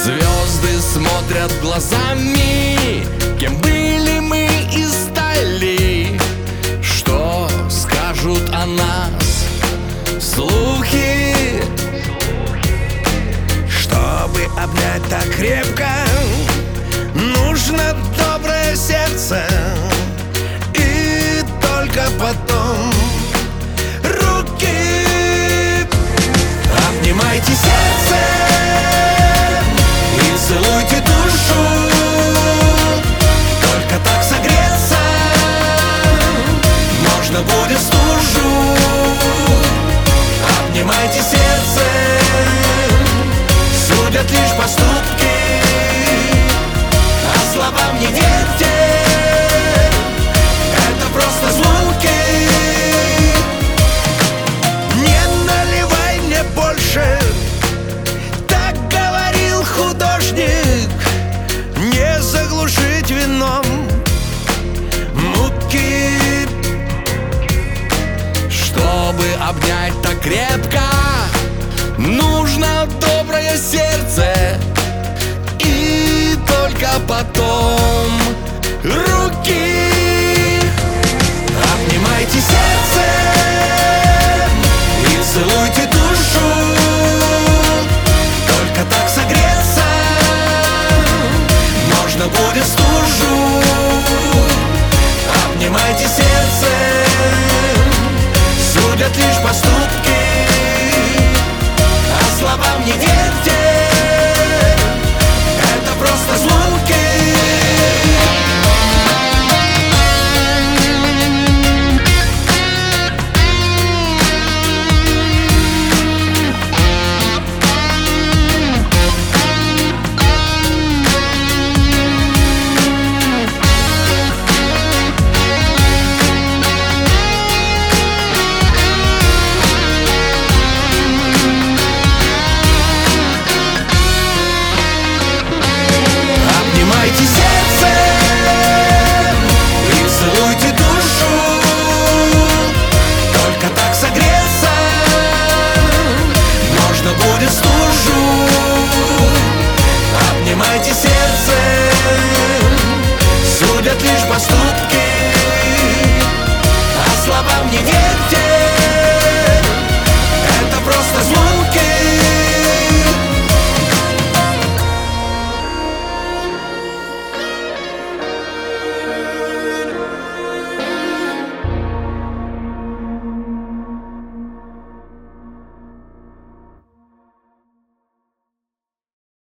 Звезды смотрят глазами, кем были мы и стали. Что скажут о нас слухи? Чтобы обнять так крепко, нужно доброе сердце. И только потом руки. Обнимайте сердце и целуйте душу. Только так согреться можно будет стужу. Обнимайте сердце, судят лишь поступки, а словам не верьте, это просто звуки. Не наливай мне больше, так говорил художник. Не заглушить вином муки. Чтобы обнять так крепко, нужно доброе сердце. И только потом руки. Обнимайте сердце и целуйте душу. Только так согреться можно будет стужу. Обнимайте сердце, судят лишь поступки, а словам не верьте, это просто звуки. Обнимайте сердце и целуйте душу. Только так согреться можно будет стужу. Обнимайте сердце, судят лишь поступки, а словам не верьте.